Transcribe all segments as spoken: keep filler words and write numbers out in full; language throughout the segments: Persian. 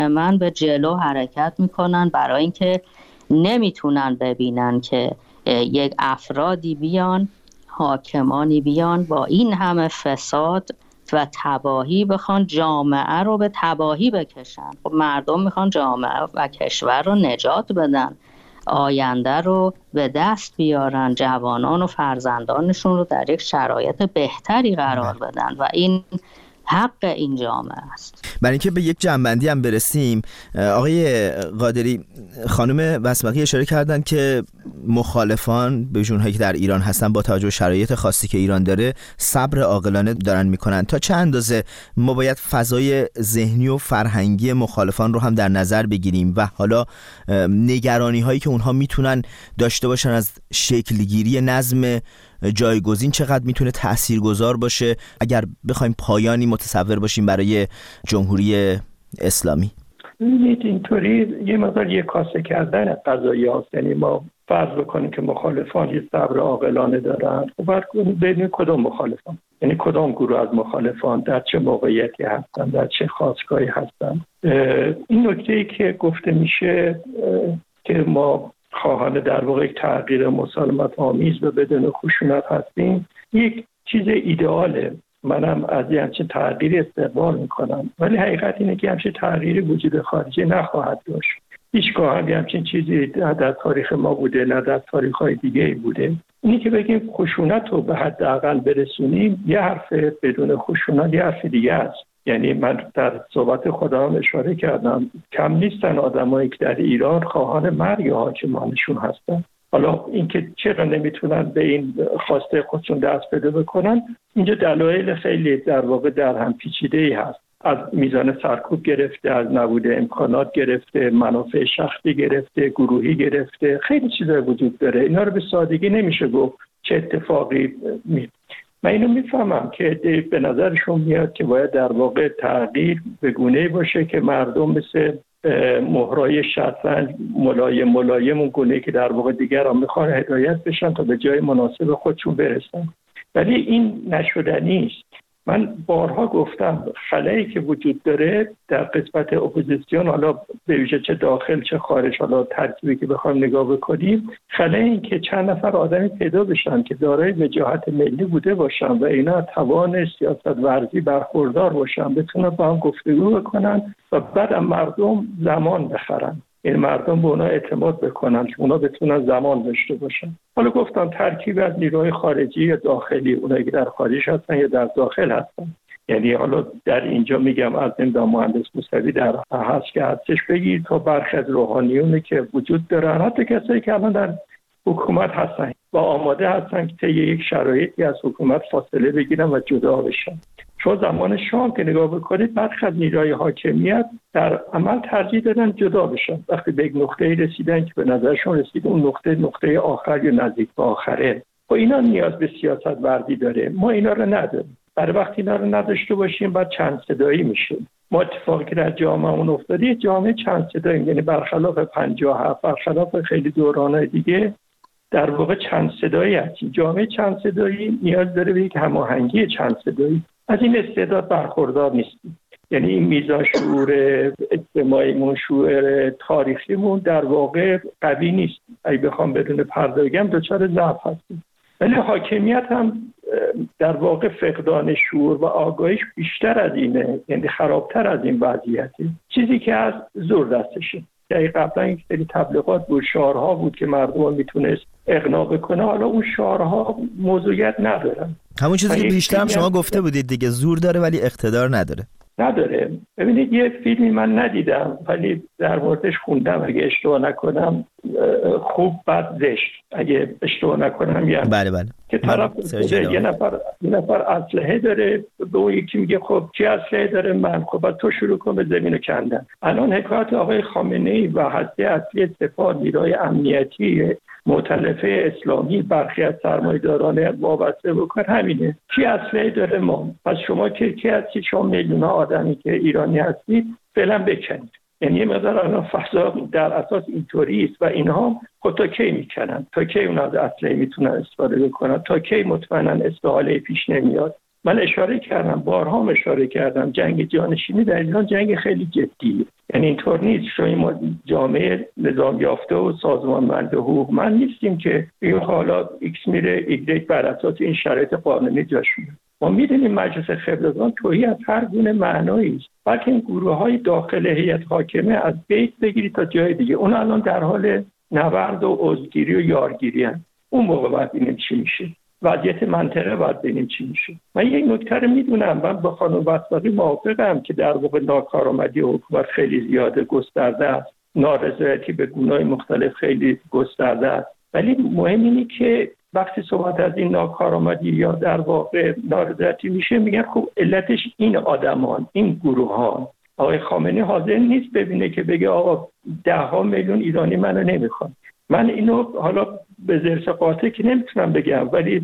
من به جلو حرکت میکنن برای اینکه نمیتونن ببینن که یک افرادی بیان، حاکمانی بیان با این همه فساد و تباهی بخوان جامعه رو به تباهی بکشن. خب مردم میخوان جامعه و کشور رو نجات بدن، آینده رو به دست بیارن، جوانان و فرزندانشون رو در یک شرایط بهتری قرار بدن و این حق این جامعه است. برای اینکه به یک جنبندی هم برسیم، آقای قادری، خانم بسمقی اشاره کردن که مخالفان به جونهایی که در ایران هستن با توجه به شرایط خاصی که ایران داره صبر عاقلانه دارن میکنن. تا چه اندازه ما باید فضای ذهنی و فرهنگی مخالفان رو هم در نظر بگیریم و حالا نگرانی هایی که اونها میتونن داشته باشن از شکلگیری نظم جایگزین چقدر میتونه تاثیرگذار باشه اگر بخوایم پایانی متصور باشیم برای جمهوری اسلامی؟ ببینید اینطوری یه مقدار یه کاسه کردن قضایی هاست. یعنی ما فرض بکنیم که مخالفان یه صبر عاقلانه دارن، خب باید ببینیم کدوم مخالفان، یعنی کدام گروه از مخالفان در چه موقعیتی هستن، در چه خاستگاهی هستن. این نکته‌ای که گفته میشه که ما خواهان در واقع یک تغییر مسالمت آمیز و بدون خشونت هستیم، یک چیز ایدئاله. منم از یه همچین تغییری استقبال میکنم، ولی حقیقت اینه که همچین تغییری وجود خارجی نخواهد داشت. هیچگاه هم همچین چیزی نه در تاریخ ما بوده نه در تاریخ‌های دیگه بوده. اینی که بگیم خشونت رو به حداقل برسونیم، یه حرف، بدون خشونت یه حرف دیگه است. یعنی من در صحبت خودم اشاره کردم کم نیستن آدمایی که در ایران خواهان مرگ حاکمانشون هستن. حالا اینکه چرا نمیتونن به این خواسته خودشون دست پیدا بکنن، اینجا دلایل خیلی در واقع در هم پیچیده‌ای هست. از میزان سرکوب گرفته، از نبود امکانات گرفته، منافع شخصی گرفته، گروهی گرفته، خیلی چیزا وجود داره. اینا رو به سادگی نمیشه گفت چه اتفاقی می من اینو میفهمم که به نظرشون میاد که باید در واقع تغییر به گونه‌ای باشه که مردم مثل مهرای شطرنج ملایم ملایم اون گونه‌ای که در واقع دیگران میخوان هدایت بشن تا به جای مناسب خودشون برسن، ولی این نشدنی است. من بارها گفتم خلایی که وجود داره در قسمت اپوزیسیون، حالا به ویژه چه داخل چه خارج، حالا ترکیبی که بخوایم نگاه بکنیم، خلای این که چند نفر آدمی پیدا بشن که دارای وجاهت ملی بوده باشن و اینا توان سیاست ورزی برخوردار باشن، بتونن با هم گفتگو بکنن و بعد هم مردم زمان بخرن، این مردم به اونا اعتماد بکنن که اونا بتونن زمان داشته باشن. حالا گفتم ترکیب از نیروهای خارجی یا داخلی، اونایی که در خارج هستن یا در داخل هستن. یعنی حالا در اینجا میگم از نمیدونم مهندس موسوی در هست که هستش بگیر تا برخی از روحانیونی که وجود دارن، حتی کسایی که الان در حکومت هستن و آماده هستن که طی یک شرایطی از حکومت فاصله بگیرن و جدا بشن. چون زمان شام که نگاه بکنید برخی از نیروهای حاکمیت در عمل ترجیح دادن جدا بشن. وقتی به یک نقطه‌ای رسیدن که به نظرشون رسید اون نقطه نقطه آخر یا نزدیک به آخره، و اینا نیاز به سیاست ورزی داره. ما اینا رو نداریم. برای وقتی اینا رو نداشته باشیم بعد چند صدایی میشیم. ما اتفاقی که در جامعهمون افتاده جامعه چند صدایی، یعنی برخلاف پنجاه و هفت، برخلاف خیلی دوران‌های دیگه در واقع چند صدایی هستیم. جامعه چند صدایی نیاز داره به یک هماهنگی چند صدایی. از این استعداد برخوردار نیستیم. یعنی این میزان شعور اجتماعیمون، شعور تاریخیمون در واقع قوی نیست. اگه بخوام بدون پرده بگم دچار ضعف هستیم. ولی حاکمیت هم در واقع فقدان شعور و آگاهیش بیشتر از اینه، یعنی خرابتر از این وضعیته. چیزی که از زور دستشه. یعنی قبلا یک سری تبلیغات بود، شعارها بود که مردم میتونست اقناع بکنه، حالا اون شعارها موضوعیت ندارن. همون چیزی که بیشتر هم شما گفته بودید دیگه، زور داره ولی اقتدار نداره. نداره. ببینید یه فیلمی من ندیدم ولی در موردش خوندم، اگه اشتباه نکنم خوب بد زشت، اگه اشتباه نکنم یعنی بله بله که طرف یه نفر یه نفر اسلحه داره، به اون یکی میگه خب کی اسلحه داره؟ من. خب بعد تو شروع کن به زمین کندن. الان حکایت آقای خامنه‌ای و هسته اصلی سپاه نیروهای امنیتی مؤتلفه اسلامی برخی از سرمایه‌داران وابسته بکن همینه، کی اسلحه داره؟ ما. پس شما که کی هستی؟ شما میلیون آدمی که ایرانی هستید فعلا بکنید. یعنی یه مقدار الان فضا در اساس اینطوری است و اینها خود تا کی میکنن؟ تا کی اونا از اسلحه میتونن استفاده بکنن؟ تا کی مطمئنن استحاله پیش نمیاد؟ من اشاره کردم، بارها اشاره کردم، جنگ جانشینی در ایران جنگ خیلی جدیه. یعنی اینطور نیست شما ما جامعه نظام یافته و سازمانمند حقوق من نیستیم که بگیم حالا ایکس میره ایگرگ بر اساس این شرایط قانونی جاش میره. ما میدونیم مجلس خبرگان توهی از هر گونه معنایی است، بلکه این گروه‌های داخل هیئت حاکمه از بیت بگیرید تا جای دیگه، اون الان در حال نبرد و عضوگیری و یارگیری هستند. اون موقع باید ببینیم چی میشه. وضعیت منطقه باید ببینیم چی میشه. من یک نکته رو میدونم، من با خانم وسبقی موافقم که در واقع ناکارآمدی حکومت خیلی زیاده، گسترده است، نارضایتی به گونه‌های مختلف خیلی گسترده است، ولی مهم اینه که وقتی صحبت از این ناکارآمدی یا در واقع نارضایتی میشه میگن خب علتش این آدمان، این گروهان. آقای خامنه‌ای حاضر نیست ببینه که بگه آقا ده ها میلیون ایرانی منو نمیخوان. من اینو حالا به ذرس قاطع که نمیتونم بگم، ولی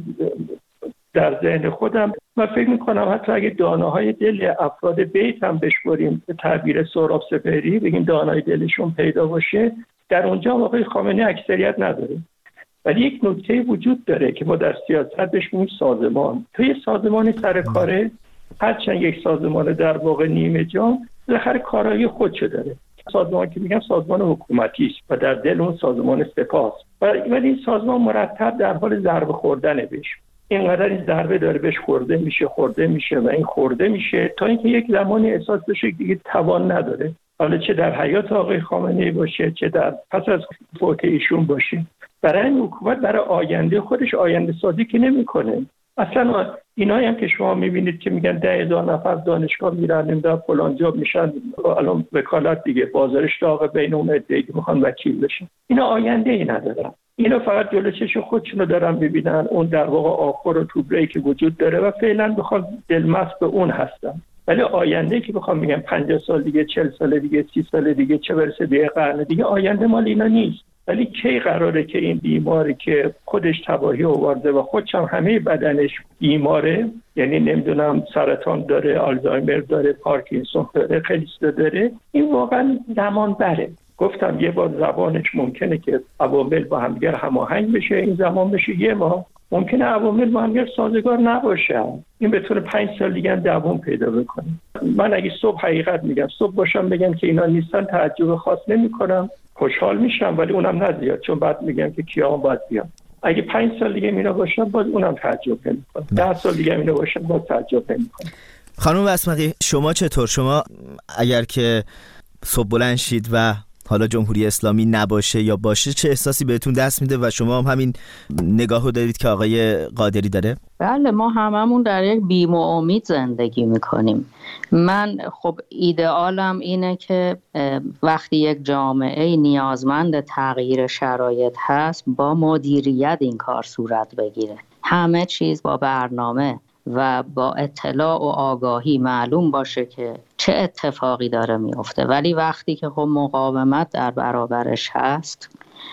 در ذهن خودم من فکر میکنم حتی اگه دانه‌های دل افراد بیت هم بشوریم به تعبیر سهراب سپهری، بگیم دانه‌های دلشون پیدا باشه، در اونجا آقای خامنه‌ای اکثریت نداره. ولی یک نکته وجود داره که ما در سیاست بهش میگیم سازمان. توی سازمان سر کاره، هرچند یک سازمان در واقع نیمه جان، بالاخره کارایی خودشو داره. سازمان که میگم سازمان حکومتی است و در دل اون سازمان سپاه است، ولی این سازمان مرتب در حال ضربه خوردن بهش. اینقدر این ضربه داره بهش خورده میشه خورده میشه و این خورده میشه تا اینکه یک زمانی احساس بشه دیگه توان نداره، حالا چه در حیات آقای خامنه‌ای باشه چه در پس از فوت ایشون باشه. برای این حکومت برای آینده خودش آینده سازی که نمیکنه. اصلا اینایی هم که شما میبینید که میگن ده هزار نفر دانشگاه میرن نمیدونم فلان جا میشن، الان وکالت دیگه بازارش داغ بین اون عده‌ای که میخوان وکیل بشن، اینا آینده ای ندارن، اینا فقط جلوی چشم خودشونو دارن ببینن، اون در واقع آخر و توبره‌ای که وجود داره و فعلا بخوام دلمست به اون هستن. ولی آینده که بخوام میگم پنجاه سال دیگه، چهل سال دیگه، سی سال دیگه، چه برسه به قرن دیگه، آینده مال اینا نیست. ولی کی قراره که این بیماری که خودش تباهی آورده و خودش هم همه بدنش بیماره، یعنی نمیدونم سرطان داره، آلزایمر داره، پارکینسون داره، خیلی چیزا داره، این واقعا زمان بره. گفتم یه بار زبانش ممکنه که عوامل با هم دیگر هماهنگ بشه، این زمان بشه یه ماه، ممکنه عوامل با هم دیگر سازگار نباشه، این بتونه پنج سال دیگه دوام پیدا بکنه. من اگه صبح حقیقت میگم، صبح باشم بگم که اینا نیستن، تعجب خاص نمی‌کنم، خوشحال میشم، ولی اونم نه زیاد، چون بعد میگم که کیا باید بیان. اگه پنج سال دیگه اینا باشن باز اونم تعجب نمی‌کنم، ده سال دیگه اینا باشن باز تعجب نمی‌کنم. خانم وسمقی شما چطور؟ شما اگر که صبح بلند شید و حالا جمهوری اسلامی نباشه یا باشه چه احساسی بهتون دست میده و شما هم همین نگاهو دارید که آقای قادری داره؟ بله، ما هممون در یک بیم و امید زندگی میکنیم. من خب ایدئالم اینه که وقتی یک جامعه نیازمند تغییر شرایط هست با مدیریت این کار صورت بگیره، همه چیز با برنامه و با اطلاع و آگاهی معلوم باشه که چه اتفاقی داره میفته. ولی وقتی که خب مقاومت در برابرش هست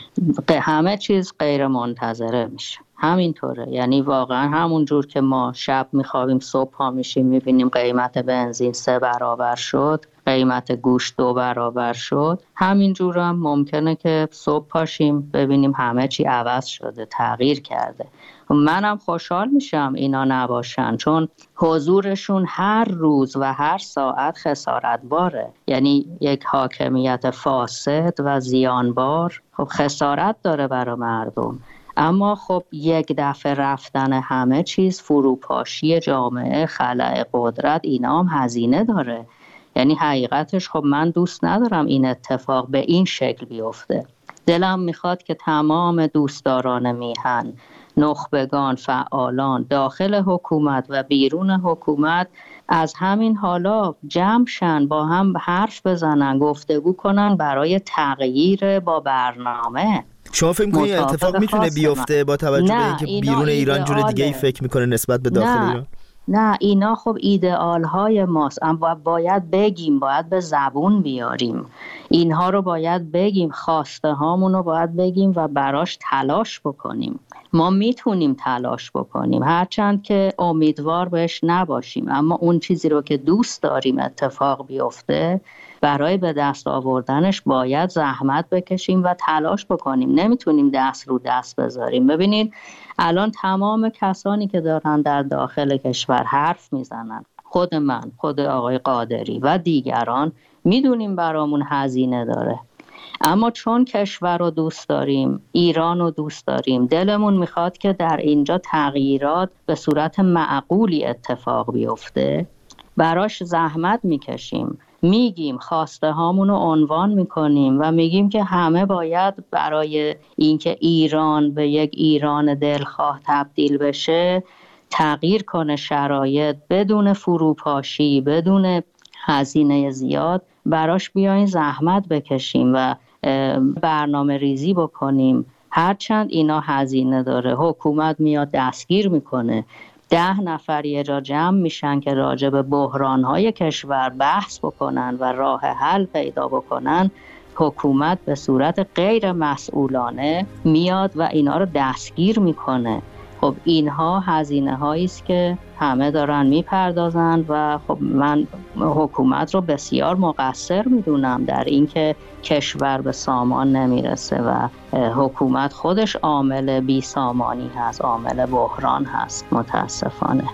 همه چیز غیر منتظره میشه. همینطوره، یعنی واقعا همون جور که ما شب میخوابیم صبح پا میشیم میبینیم قیمت بنزین سه برابر شد، قیمت گوشت دو برابر شد، همینجور هم ممکنه که صبح پاشیم ببینیم همه چی عوض شده، تغییر کرده. منم خوشحال میشم اینا نباشن، چون حضورشون هر روز و هر ساعت خسارت باره. یعنی یک حاکمیت فاسد و زیانبار خب خسارت داره برای مردم. اما خب یک دفعه رفتن همه چیز، فروپاشی جامعه، خلأ قدرت، اینا هم هزینه داره. یعنی حقیقتش خب من دوست ندارم این اتفاق به این شکل بیفته. دلم میخواد که تمام دوستداران میهن، نخبگان، فعالان داخل حکومت و بیرون حکومت از همین حالا جمع شن، با هم حرف بزنن، گفتگو کنن برای تغییر با برنامه. شما فکر می‌کنید اتفاق میتونه بیفته با توجه به اینکه بیرون ایران جور دیگه ای فکر میکنه نسبت به داخل نه. ایران؟ نه، اینا خب ایدئال های ماست، اما باید بگیم، باید به زبون بیاریم، اینها رو باید بگیم، خواسته هامون رو باید بگیم و براش تلاش بکنیم. ما میتونیم تلاش بکنیم، هرچند که امیدوار بهش نباشیم، اما اون چیزی رو که دوست داریم اتفاق بیفته برای به دست آوردنش باید زحمت بکشیم و تلاش بکنیم. نمیتونیم دست رو دست بذاریم. ببینید الان تمام کسانی که دارن در داخل کشور حرف میزنن، خود من، خود آقای قادری و دیگران، میدونیم برامون هزینه داره، اما چون کشور رو دوست داریم، ایران رو دوست داریم، دلمون میخواد که در اینجا تغییرات به صورت معقولی اتفاق بیفته، براش زحمت میکشیم، میگیم خواسته هامون رو عنوان میکنیم و میگیم که همه باید برای اینکه ایران به یک ایران دلخواه تبدیل بشه تغییر کنه شرایط، بدون فروپاشی، بدون هزینه زیاد براش بیاین زحمت بکشیم و برنامه ریزی بکنیم. هرچند اینا هزینه داره، حکومت میاد دستگیر میکنه، ده نفر یه جا جمع میشن که راجع به بحرانهای کشور بحث بکنن و راه حل پیدا بکنن، حکومت به صورت غیر مسئولانه میاد و اینا رو دستگیر میکنه. خب اینها هزینه هایی است که همه دارن میپردازن و خب من حکومت رو بسیار مقصر میدونم در اینکه کشور به سامان نمیرسه و حکومت خودش عامل بی سامانی هست، عامل بحران هست متاسفانه.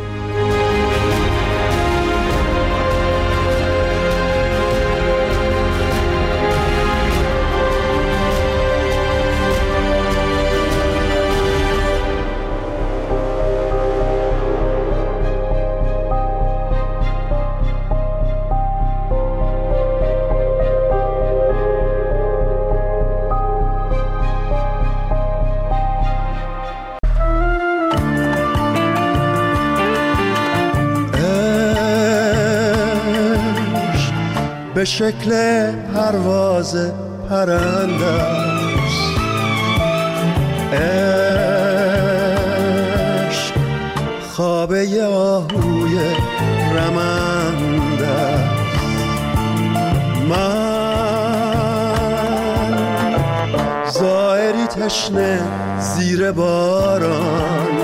به شکل پرواز پرنده است، عشق خواب آهوی رمنده است. من زائری تشنه زیر باران،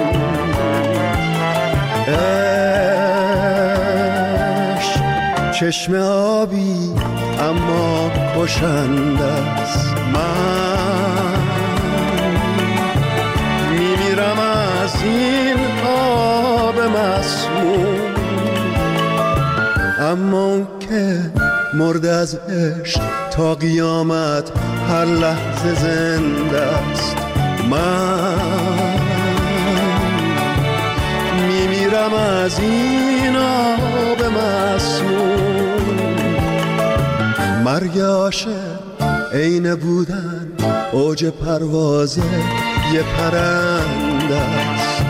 چشم آبی اما کشنده است. من میمیرم از این آب مسموم، اما اون که مرد از عشق تا قیامت هر لحظه زنده است. من میمیرم از این آب مسموم. مرگ عاشق عین بودن اوج پرواز یه پرنده است.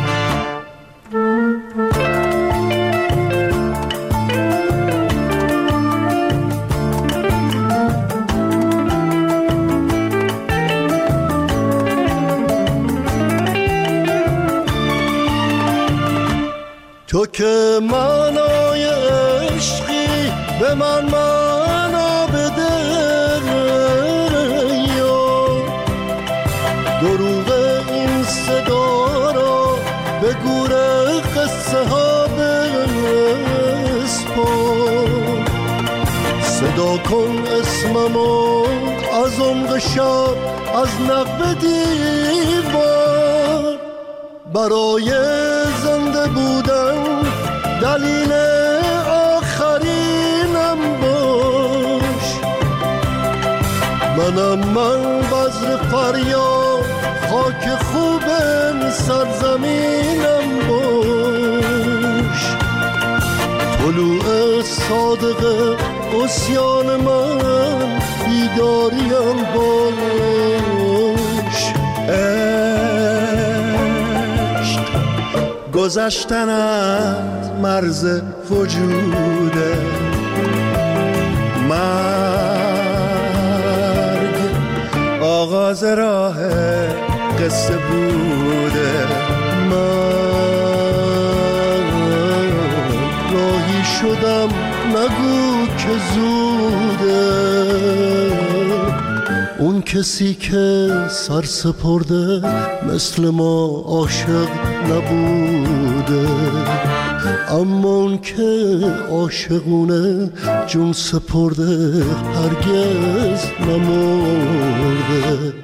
تو که معنای عشقی به من معنا بده، یا دروغ این صدا را به گور قصه ها بسپار. صدا کن اسممو از عمق شب از نقب دیوار، برای زنده بودن دلیل آخرینم باش. منم من بذر فریاد خاک خوب سرزمینم باش. طلوع صادق عصیان من بیداریم باش. گذشتن از مرز وجوده، مرگ آغاز راه قصه بوده. من راهی شدم نگو که زوده، اون کسی که سر سپرده مثل ما عاشق نبوده، اما اون که عاشقونه جون سپرده هرگز نمرده.